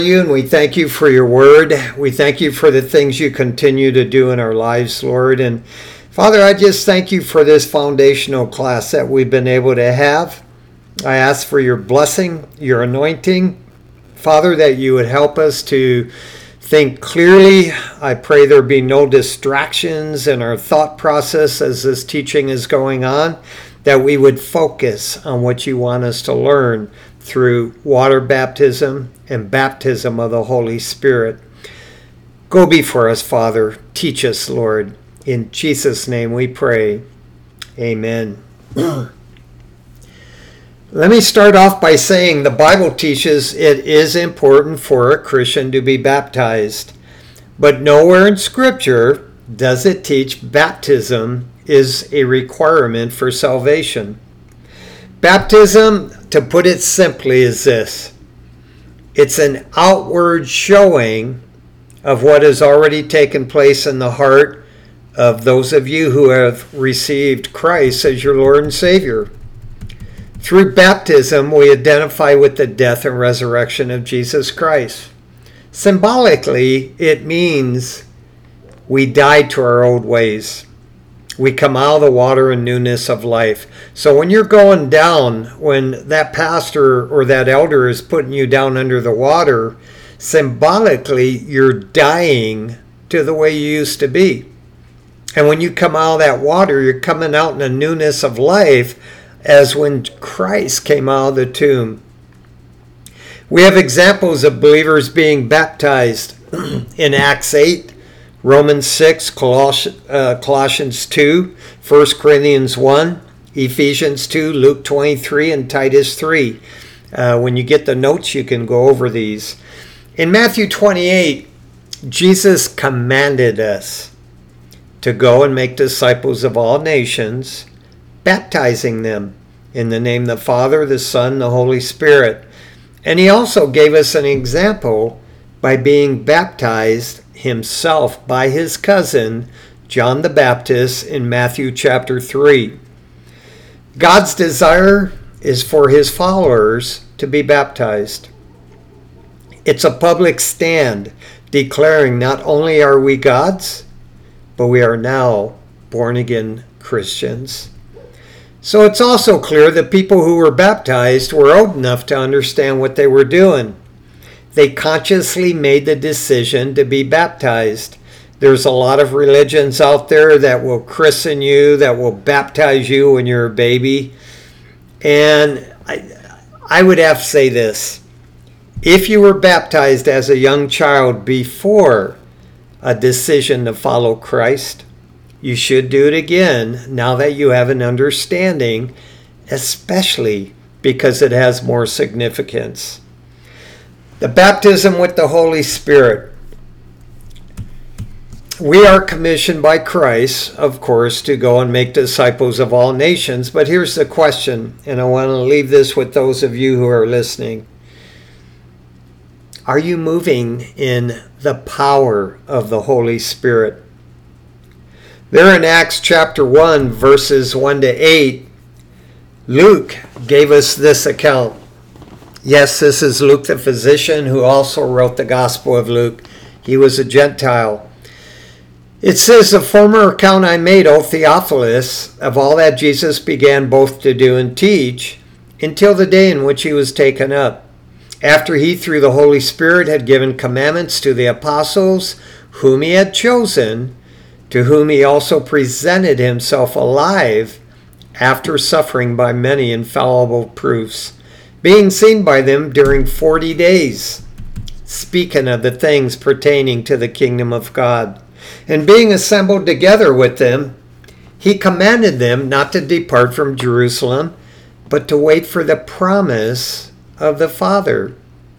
You and we thank you for your word. We thank you for the things you continue to do in our lives, Lord. And Father, I just thank you for this foundational class that we've been able to have. I ask for your blessing, your anointing. Father, that you would help us to think clearly. I pray there be no distractions in our thought process as this teaching is going on, that we would focus on what you want us to learn through water baptism and baptism of the Holy Spirit. Go before us, Father. Teach us, Lord. In Jesus' name we pray. Amen. Let me start off by saying the Bible teaches it is important for a Christian to be baptized, but nowhere in Scripture does it teach baptism is a requirement for salvation. Baptism, to put it simply, is this. It's an outward showing of what has already taken place in the heart of those of you who have received Christ as your Lord and Savior. Through baptism, we identify with the death and resurrection of Jesus Christ. Symbolically, it means we die to our old ways. We come out of the water in newness of life. So when you're going down, when that pastor or that elder is putting you down under the water, symbolically you're dying to the way you used to be. And when you come out of that water, you're coming out in a newness of life as when Christ came out of the tomb. We have examples of believers being baptized in Acts 8, Romans 6, Colossians 2, 1 Corinthians 1, Ephesians 2, Luke 23, and Titus 3. When you get the notes, you can go over these. In Matthew 28, Jesus commanded us to go and make disciples of all nations, baptizing them in the name of the Father, the Son, the Holy Spirit. And he also gave us an example by being baptized himself by his cousin, John the Baptist, in Matthew chapter 3. God's desire is for his followers to be baptized. It's a public stand declaring not only are we God's, but we are now born-again Christians. So it's also clear that people who were baptized were old enough to understand what they were doing. They consciously made the decision to be baptized. There's a lot of religions out there that will christen you, that will baptize you when you're a baby. And I would have to say this. If you were baptized as a young child before a decision to follow Christ, you should do it again now that you have an understanding, especially because it has more significance. The baptism with the Holy Spirit. We are commissioned by Christ, of course, to go and make disciples of all nations. But here's the question, and I want to leave this with those of you who are listening. Are you moving in the power of the Holy Spirit? There in Acts chapter 1, verses 1 to 8, Luke gave us this account. Yes, this is Luke the physician who also wrote the Gospel of Luke. He was a Gentile. It says, the former account I made, O Theophilus, of all that Jesus began both to do and teach, until the day in which he was taken up, after he through the Holy Spirit had given commandments to the apostles whom he had chosen, to whom he also presented himself alive after suffering by many infallible proofs, being seen by them during 40 days, speaking of the things pertaining to the kingdom of God. And being assembled together with them, he commanded them not to depart from Jerusalem, but to wait for the promise of the Father.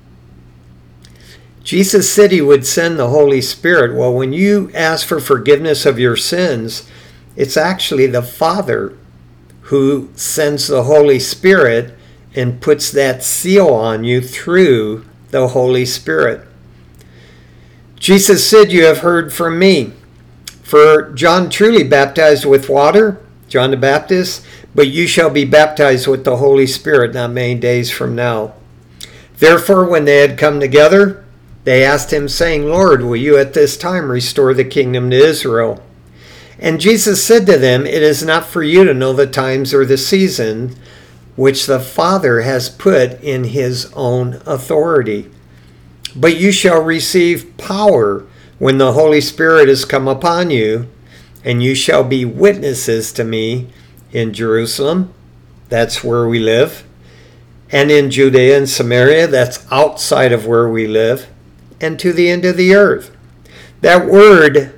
Jesus said he would send the Holy Spirit. Well, when you ask for forgiveness of your sins, it's actually the Father who sends the Holy Spirit and puts that seal on you through the Holy Spirit. Jesus said, you have heard from me. For John truly baptized with water, John the Baptist, but you shall be baptized with the Holy Spirit not many days from now. Therefore, when they had come together, They asked him, saying, Lord, will you at this time restore the kingdom to Israel? And Jesus said to them, it is not for you to know the times or the season which the Father has put in his own authority. But you shall receive power when the Holy Spirit has come upon you, and you shall be witnesses to me in Jerusalem, that's where we live, and in Judea and Samaria, that's outside of where we live, and to the end of the earth. That word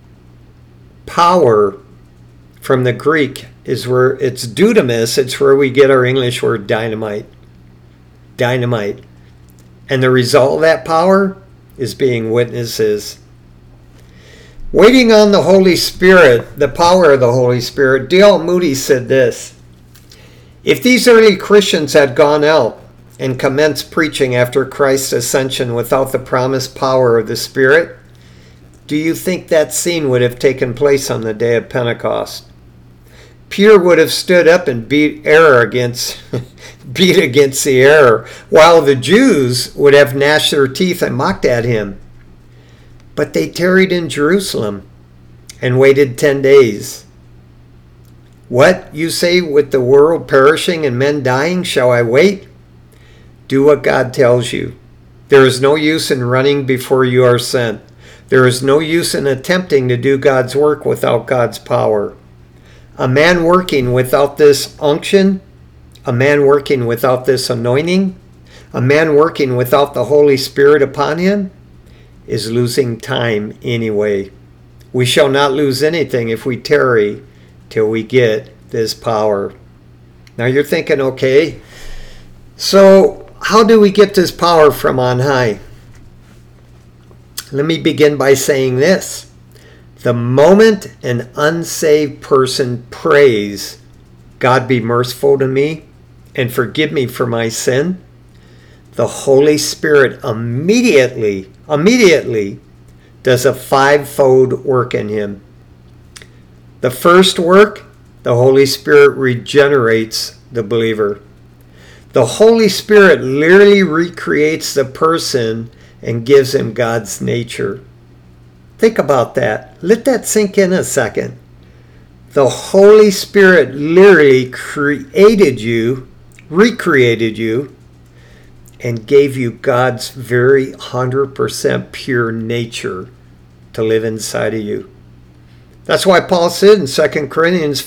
power from the Greek is where it's dunamis. It's where we get our English word dynamite. Dynamite. And the result of that power is being witnesses. Waiting on the Holy Spirit, the power of the Holy Spirit, D.L. Moody said this: if these early Christians had gone out and commenced preaching after Christ's ascension without the promised power of the Spirit, do you think that scene would have taken place on the day of Pentecost? Peter would have stood up and beat against the error, while the Jews would have gnashed their teeth and mocked at him. But they tarried in Jerusalem and waited 10 days. What, you say, with the world perishing and men dying, shall I wait? Do what God tells you. There is no use in running before you are sent. There is no use in attempting to do God's work without God's power. A man working without this unction, a man working without this anointing, a man working without the Holy Spirit upon him, is losing time anyway. We shall not lose anything if we tarry till we get this power. Now you're thinking, okay, so how do we get this power from on high? Let me begin by saying this. The moment an unsaved person prays, God be merciful to me and forgive me for my sin, the Holy Spirit immediately does a fivefold work in him. The first work, the Holy Spirit regenerates the believer. The Holy Spirit literally recreates the person and gives him God's nature. Think about that. Let that sink in a second. The Holy Spirit literally recreated you, and gave you God's very 100% pure nature to live inside of you. That's why Paul said in 2 Corinthians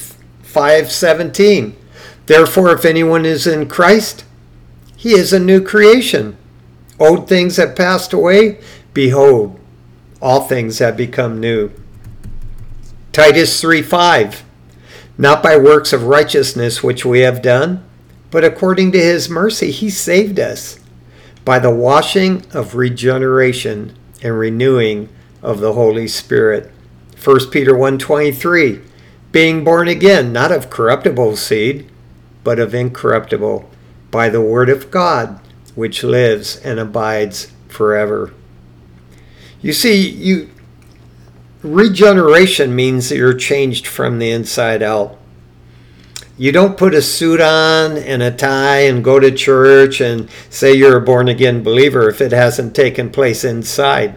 5:17, therefore, if anyone is in Christ, he is a new creation. Old things have passed away. Behold, all things have become new. Titus 3:5, not by works of righteousness which we have done, but according to his mercy he saved us by the washing of regeneration and renewing of the Holy Spirit. 1 Peter 1:23, being born again, not of corruptible seed, but of incorruptible, by the word of God, which lives and abides forever. You see, regeneration means that you're changed from the inside out. You don't put a suit on and a tie and go to church and say you're a born-again believer if it hasn't taken place inside.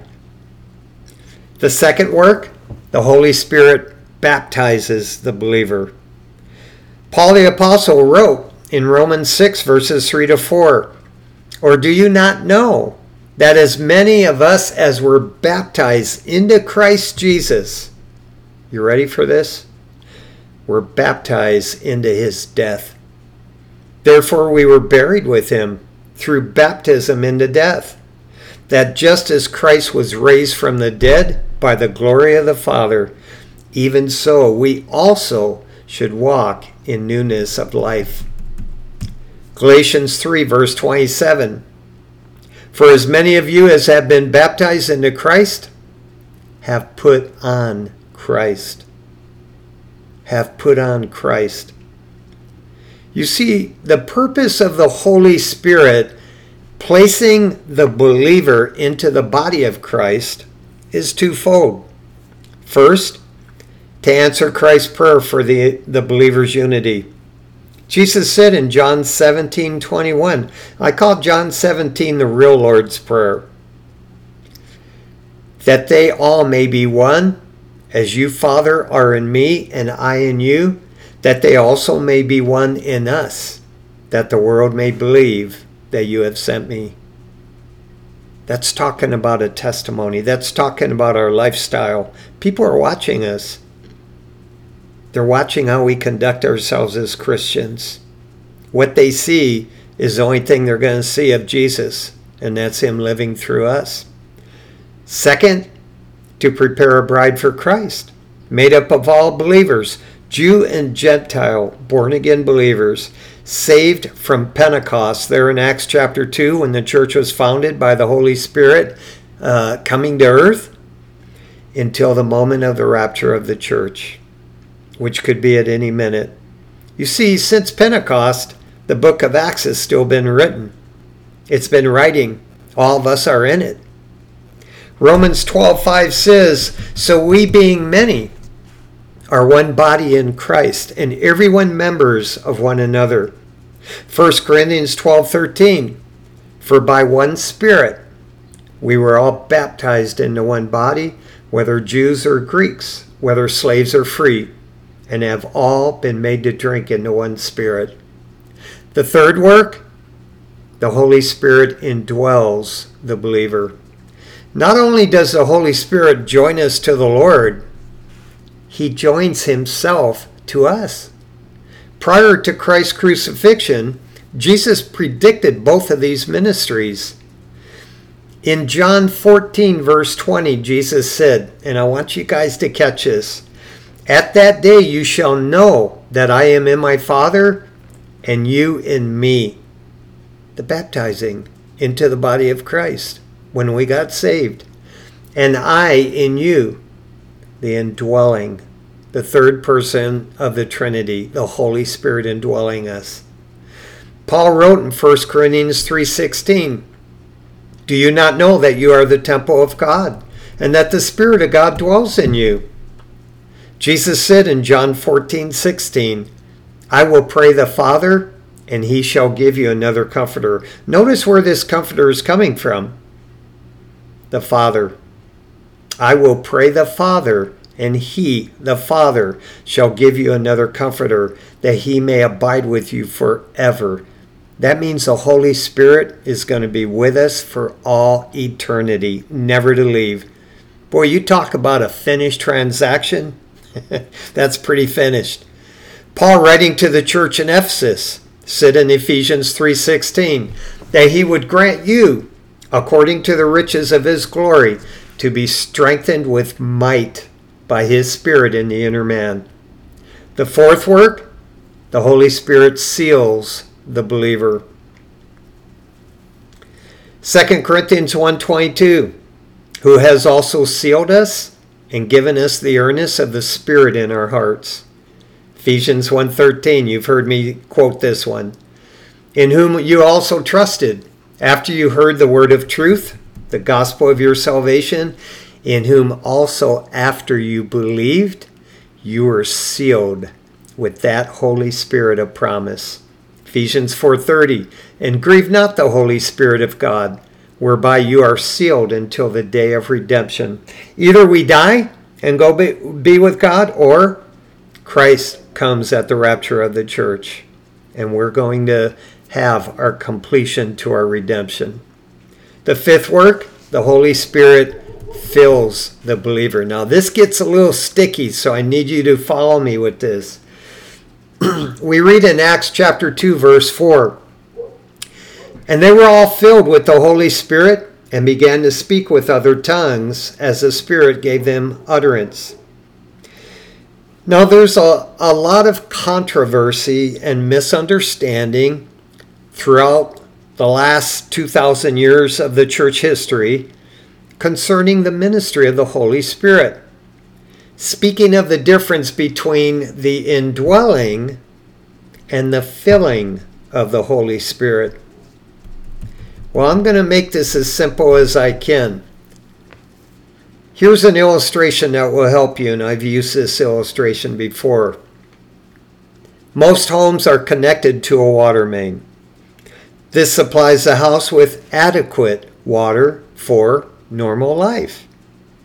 The second work, the Holy Spirit baptizes the believer. Paul the Apostle wrote in Romans 6, verses 3-4, or do you not know that as many of us as were baptized into Christ Jesus, you ready for this? Were baptized into his death. Therefore we were buried with him through baptism into death, that just as Christ was raised from the dead by the glory of the Father, even so we also should walk in newness of life. Galatians 3, verse 27, for as many of you as have been baptized into Christ have put on Christ. Have put on Christ. You see, the purpose of the Holy Spirit placing the believer into the body of Christ is twofold. First, to answer Christ's prayer for the believer's unity. Jesus said in John 17:21, I call John 17 the real Lord's Prayer. that they all may be one, as you, Father, are in me and I in you, that they also may be one in us, that the world may believe that you have sent me. That's talking about a testimony. That's talking about our lifestyle. People are watching us. They're watching how we conduct ourselves as Christians. What they see is the only thing they're going to see of Jesus, and that's him living through us. Second, to prepare a bride for Christ, made up of all believers, Jew and Gentile, born-again believers, saved from Pentecost, there in Acts chapter 2, when the church was founded by the Holy Spirit coming to earth, until the moment of the rapture of the church, which could be at any minute. You see, since Pentecost, the book of Acts has still been written. It's been writing. All of us are in it. Romans 12:5 says, so we being many are one body in Christ, and everyone members of one another. 1 Corinthians 12:13, for by one Spirit we were all baptized into one body, whether Jews or Greeks, whether slaves or free, and have all been made to drink into one Spirit. The third work, the Holy Spirit indwells the believer. Not only does the Holy Spirit join us to the Lord, he joins himself to us. Prior to Christ's crucifixion, Jesus predicted both of these ministries. In John 14, verse 20, Jesus said, and I want you guys to catch this, at that day you shall know that I am in my Father, and you in me. The baptizing into the body of Christ when we got saved. And I in you, the indwelling, the third person of the Trinity, the Holy Spirit indwelling us. Paul wrote in 1 Corinthians 3:16, do you not know that you are the temple of God, and that the Spirit of God dwells in you? Jesus said in John 14:16, I will pray the Father, and he shall give you another comforter. Notice where this comforter is coming from. The Father. I will pray the Father, and he, the Father, shall give you another comforter, that he may abide with you forever. That means the Holy Spirit is going to be with us for all eternity, never to leave. Boy, you talk about a finished transaction. That's pretty finished. Paul, writing to the church in Ephesus, said in Ephesians 3:16, that he would grant you, according to the riches of his glory, to be strengthened with might by his Spirit in the inner man. The fourth work, the Holy Spirit seals the believer. 2 Corinthians 1:22, who has also sealed us and given us the earnest of the Spirit in our hearts. Ephesians 1:13, you've heard me quote this one. In whom you also trusted, after you heard the word of truth, the gospel of your salvation, in whom also after you believed, you were sealed with that Holy Spirit of promise. Ephesians 4:30, and grieve not the Holy Spirit of God, whereby you are sealed until the day of redemption. Either we die and go be with God, or Christ comes at the rapture of the church, and we're going to have our completion to our redemption. The fifth work, the Holy Spirit fills the believer. Now this gets a little sticky, so I need you to follow me with this. We read in Acts chapter 2, verse 4, and they were all filled with the Holy Spirit and began to speak with other tongues as the Spirit gave them utterance. Now there's a lot of controversy and misunderstanding throughout the last 2,000 years of the church history concerning the ministry of the Holy Spirit. Speaking of the difference between the indwelling and the filling of the Holy Spirit. Well, I'm going to make this as simple as I can. Here's an illustration that will help you, and I've used this illustration before. Most homes are connected to a water main. This supplies the house with adequate water for normal life.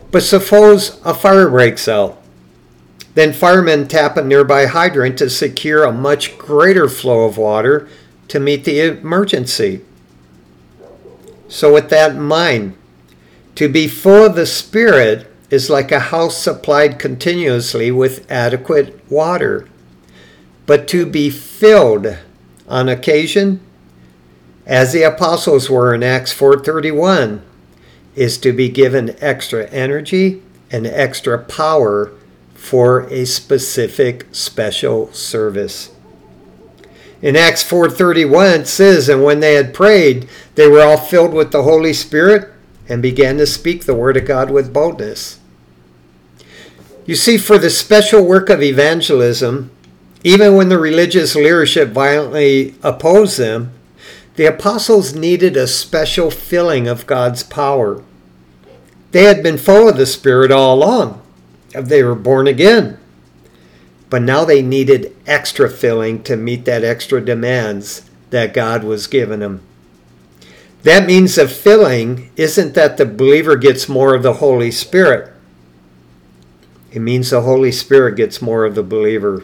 But suppose a fire breaks out. Then firemen tap a nearby hydrant to secure a much greater flow of water to meet the emergency. So with that in mind, to be full of the Spirit is like a house supplied continuously with adequate water. But to be filled on occasion, as the apostles were in Acts 4:31, is to be given extra energy and extra power for a specific special service. In Acts 4:31 it says, "And when they had prayed, they were all filled with the Holy Spirit and began to speak the word of God with boldness." You see, for the special work of evangelism, even when the religious leadership violently opposed them, the apostles needed a special filling of God's power. They had been full of the Spirit all along. They were born again. But now they needed extra filling to meet that extra demands that God was giving them. That means the filling isn't that the believer gets more of the Holy Spirit. It means the Holy Spirit gets more of the believer.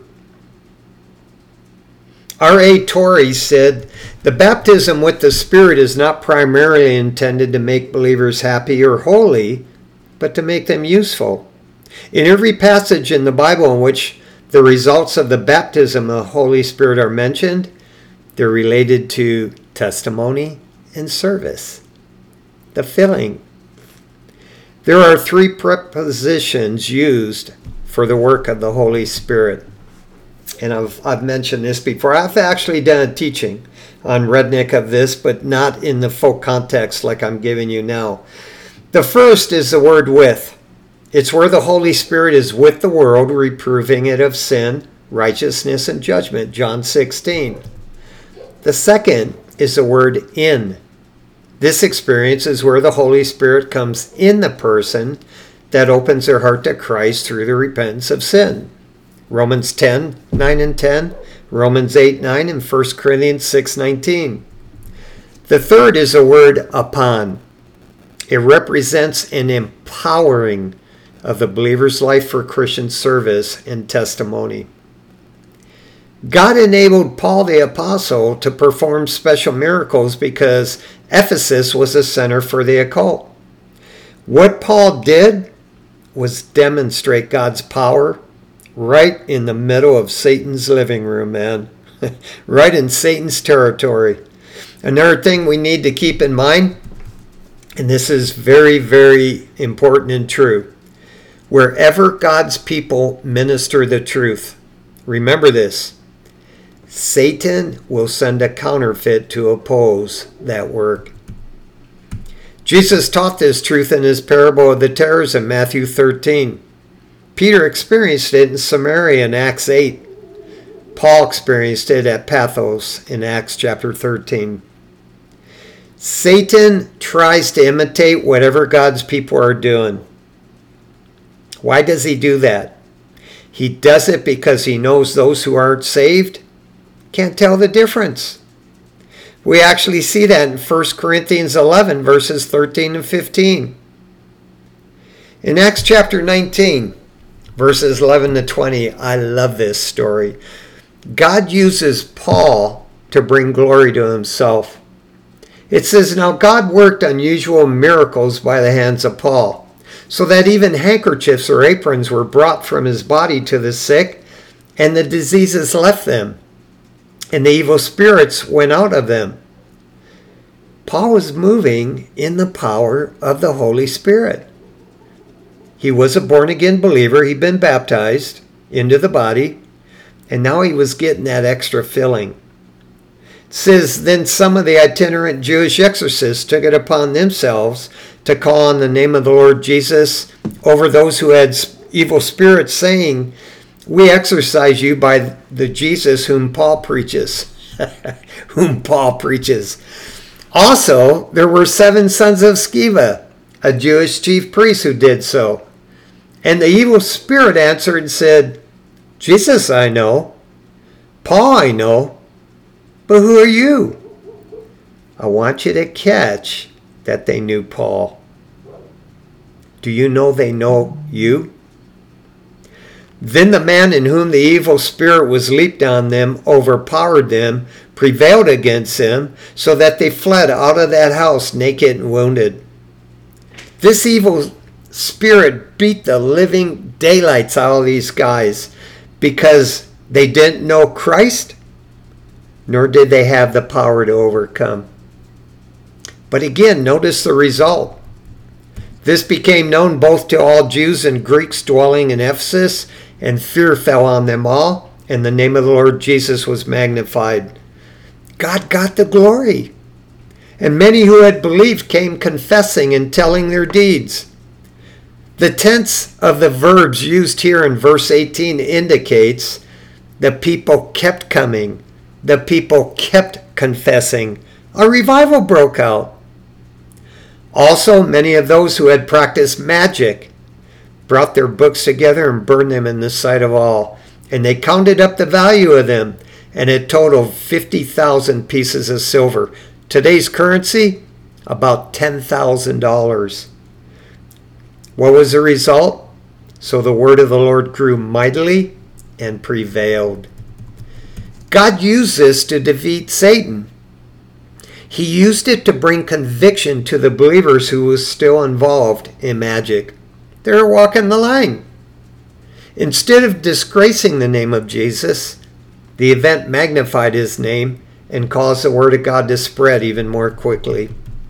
R.A. Torrey said, "The baptism with the Spirit is not primarily intended to make believers happy or holy, but to make them useful. In every passage in the Bible in which the results of the baptism of the Holy Spirit are mentioned, they're related to testimony and service." The filling. There are 3 prepositions used for the work of the Holy Spirit. And I've mentioned this before. I've actually done a teaching on Rednick of this, but not in the full context like I'm giving you now. The first is the word with. It's where the Holy Spirit is with the world, reproving it of sin, righteousness, and judgment, John 16. The second is the word in. This experience is where the Holy Spirit comes in the person that opens their heart to Christ through the repentance of sin. Romans 10:9 and 10, Romans 8:9, and 1 Corinthians 6:19. The third is the word upon. It represents an empowering of the believer's life for Christian service and testimony. God enabled Paul the Apostle to perform special miracles because Ephesus was a center for the occult. What Paul did was demonstrate God's power right in the middle of Satan's living room, man. Right in Satan's territory. Another thing we need to keep in mind, and this is very, very important and true, wherever God's people minister the truth, remember this, Satan will send a counterfeit to oppose that work. Jesus taught this truth in his parable of the tares in Matthew 13. Peter experienced it in Samaria in Acts 8. Paul experienced it at Paphos in Acts chapter 13. Satan tries to imitate whatever God's people are doing. Why does he do that? He does it because he knows those who aren't saved can't tell the difference. We actually see that in 1 Corinthians 11, verses 13 and 15. In Acts chapter 19, verses 11 to 20, I love this story. God uses Paul to bring glory to himself. It says, "Now God worked unusual miracles by the hands of Paul, so that even handkerchiefs or aprons were brought from his body to the sick, and the diseases left them, and the evil spirits went out of them." Paul was moving in the power of the Holy Spirit. He was a born-again believer. He'd been baptized into the body, and now he was getting that extra filling. It says, "Then some of the itinerant Jewish exorcists took it upon themselves to call on the name of the Lord Jesus over those who had evil spirits, saying, 'We exorcise you by the Jesus whom Paul preaches.'" Whom Paul preaches. Also, there were 7 sons of Sceva, a Jewish chief priest, who did so. And the evil spirit answered and said, "Jesus I know, Paul I know, but who are you?" I want you to catch that they knew Paul. Do you know they know you? Then the man in whom the evil spirit was leaped on them, overpowered them, prevailed against them, so that they fled out of that house naked and wounded. This evil spirit beat the living daylights out of these guys because they didn't know Christ, nor did they have the power to overcome. But again, notice the result. This became known both to all Jews and Greeks dwelling in Ephesus, and fear fell on them all, and the name of the Lord Jesus was magnified. God got the glory. And many who had believed came confessing and telling their deeds. The tense of the verbs used here in verse 18 indicates the people kept coming. The people kept confessing. A revival broke out. Also, many of those who had practiced magic brought their books together and burned them in the sight of all. And they counted up the value of them, and it totaled 50,000 pieces of silver. Today's currency, about $10,000. What was the result? So the word of the Lord grew mightily and prevailed. God used this to defeat Satan. He used it to bring conviction to the believers who were still involved in magic. They were walking the line. Instead of disgracing the name of Jesus, the event magnified his name and caused the word of God to spread even more quickly.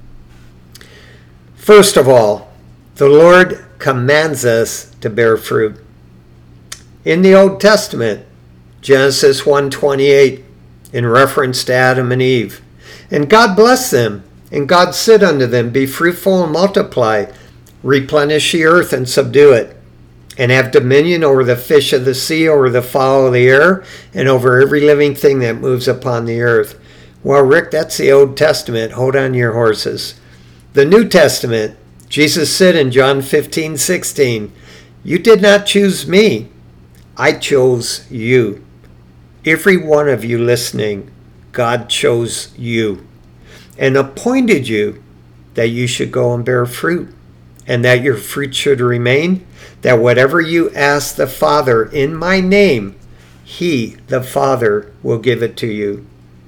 First of all, the Lord commands us to bear fruit. In the Old Testament, Genesis 1:28, in reference to Adam and Eve, and God blessed them, and God said unto them, Be fruitful and multiply, replenish the earth and subdue it, and have dominion over the fish of the sea, over the fowl of the air, and over every living thing that moves upon the earth. Well, Rick, that's the Old Testament. Hold on to your horses. The New Testament, Jesus said in John 15:16, You did not choose me. I chose you. Every one of you listening, God chose you and appointed you that you should go and bear fruit, and that your fruit should remain, that whatever you ask the Father in my name, he, the Father, will give it to you.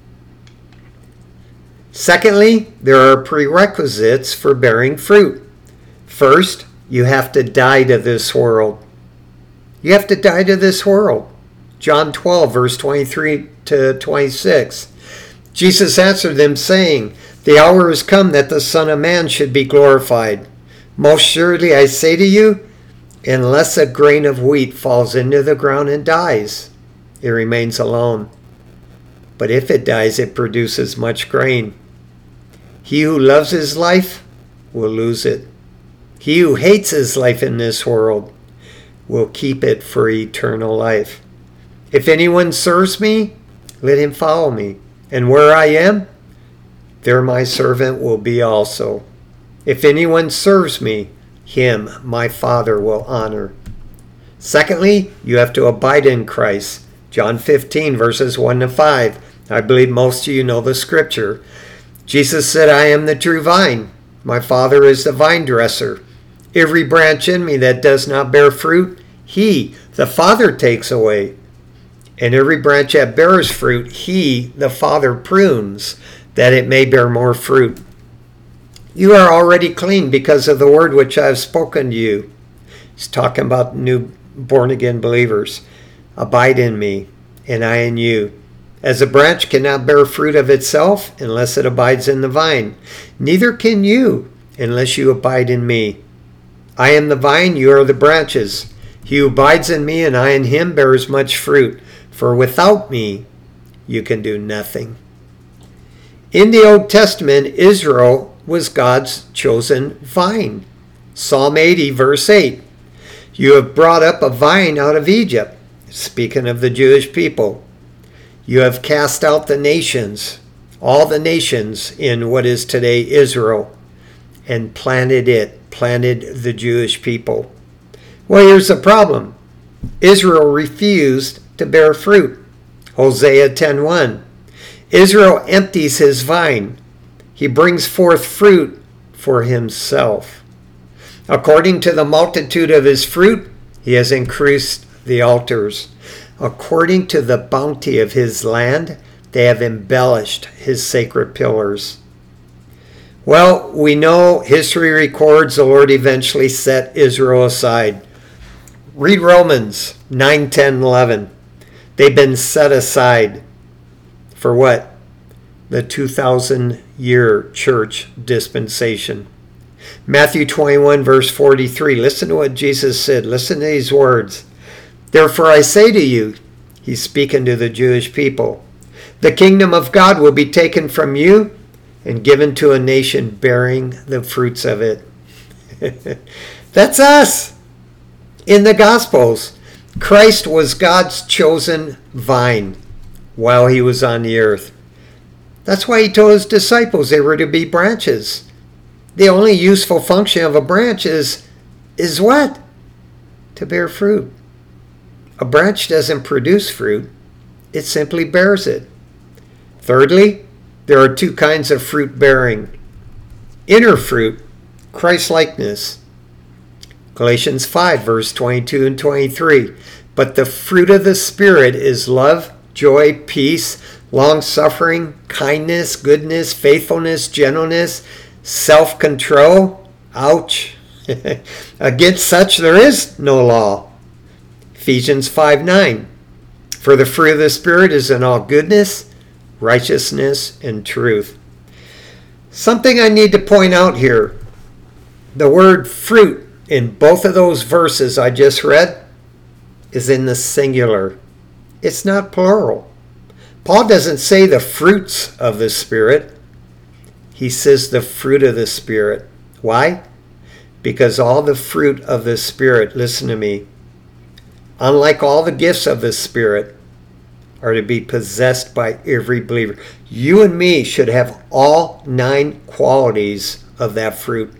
Secondly, there are prerequisites for bearing fruit. First, you have to die to this world. You have to die to this world. John 12, verse 23 to 26. Jesus answered them, saying, The hour is come that the Son of Man should be glorified. Most surely I say to you, unless a grain of wheat falls into the ground and dies, it remains alone. But if it dies, it produces much grain. He who loves his life will lose it. He who hates his life in this world will keep it for eternal life. If anyone serves me, let him follow me. And where I am, there my servant will be also. If anyone serves me, him my Father will honor. Secondly, you have to abide in Christ. John 15, verses 1 to 5. I believe most of you know the scripture. Jesus said, I am the true vine. My Father is the vine dresser. Every branch in me that does not bear fruit, he, the Father, takes away. And every branch that bears fruit, he, the Father, prunes, that it may bear more fruit. You are already clean because of the word which I have spoken to you. He's talking about new born-again believers. Abide in me, and I in you. As a branch cannot bear fruit of itself unless it abides in the vine, neither can you unless you abide in me. I am the vine, you are the branches. He who abides in me and I in him bears much fruit, for without me you can do nothing. In the Old Testament, Israel was God's chosen vine. Psalm 80, verse 8. You have brought up a vine out of Egypt, speaking of the Jewish people. You have cast out the nations, all the nations in what is today Israel, and planted the Jewish people. Well, here's the problem. Israel refused to bear fruit. Hosea 10:1. Israel empties his vine. He brings forth fruit for himself. According to the multitude of his fruit, he has increased the altars. According to the bounty of his land, they have embellished his sacred pillars. Well, we know history records the Lord eventually set Israel aside. Read Romans 9, 10, 11. They've been set aside for what? The 2,000-year church dispensation. Matthew 21, verse 43. Listen to what Jesus said. Listen to these words. Therefore I say to you, he's speaking to the Jewish people, the kingdom of God will be taken from you and given to a nation bearing the fruits of it. That's us. In the Gospels, Christ was God's chosen vine while he was on the earth. That's why he told his disciples they were to be branches. The only useful function of a branch is what? To bear fruit. A branch doesn't produce fruit. It simply bears it. Thirdly, there are two kinds of fruit bearing. Inner fruit, Christ-likeness. Galatians 5, verse 22 and 23. But the fruit of the Spirit is love, joy, peace, long-suffering, kindness, goodness, faithfulness, gentleness, self-control. Ouch. Against such there is no law. Ephesians 5, 9. For the fruit of the Spirit is in all goodness, righteousness, and truth. Something I need to point out here. The word fruit in both of those verses I just read is in the singular. It's not plural. Paul doesn't say the fruits of the Spirit. He says the fruit of the Spirit. Why? Because all the fruit of the Spirit, listen to me, unlike all the gifts of the Spirit, are to be possessed by every believer. You and me should have all 9 qualities of that fruit.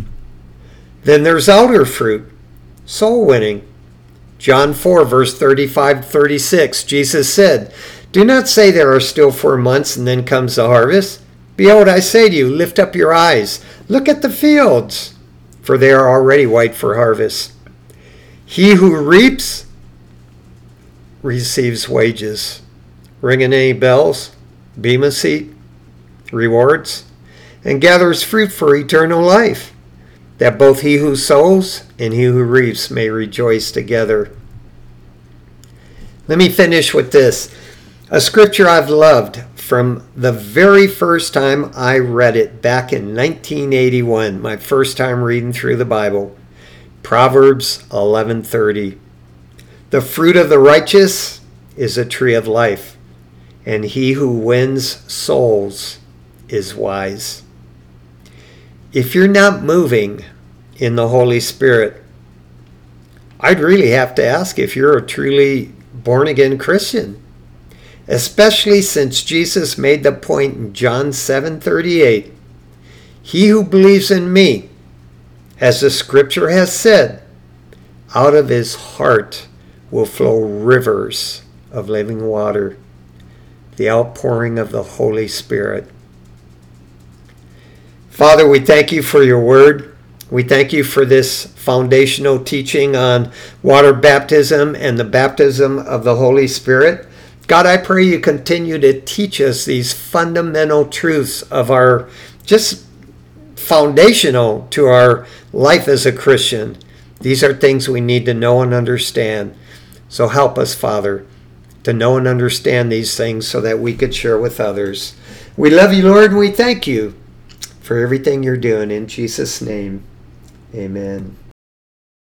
Then there's outer fruit, soul winning. John 4, verse 35-36, Jesus said, do not say there are still 4 months and then comes the harvest. Behold, I say to you, lift up your eyes. Look at the fields, for they are already white for harvest. He who reaps receives wages. Ringing any bells? Bema seat? Rewards? And gathers fruit for eternal life, that both he who sows and he who reaps may rejoice together. Let me finish with this. A scripture I've loved from the very first time I read it back in 1981, my first time reading through the Bible. Proverbs 11:30. The fruit of the righteous is a tree of life, and he who wins souls is wise. If you're not moving in the Holy Spirit, I'd really have to ask if you're a truly born-again Christian, especially since Jesus made the point in John 7:38, he who believes in me, as the scripture has said, out of his heart will flow rivers of living water, the outpouring of the Holy Spirit. Father, we thank you for your word. We thank you for this foundational teaching on water baptism and the baptism of the Holy Spirit. God, I pray you continue to teach us these fundamental truths of our, just foundational to our life as a Christian. These are things we need to know and understand. So help us, Father, to know and understand these things so that we could share with others. We love you, Lord, and we thank you for everything you're doing. In Jesus' name, amen.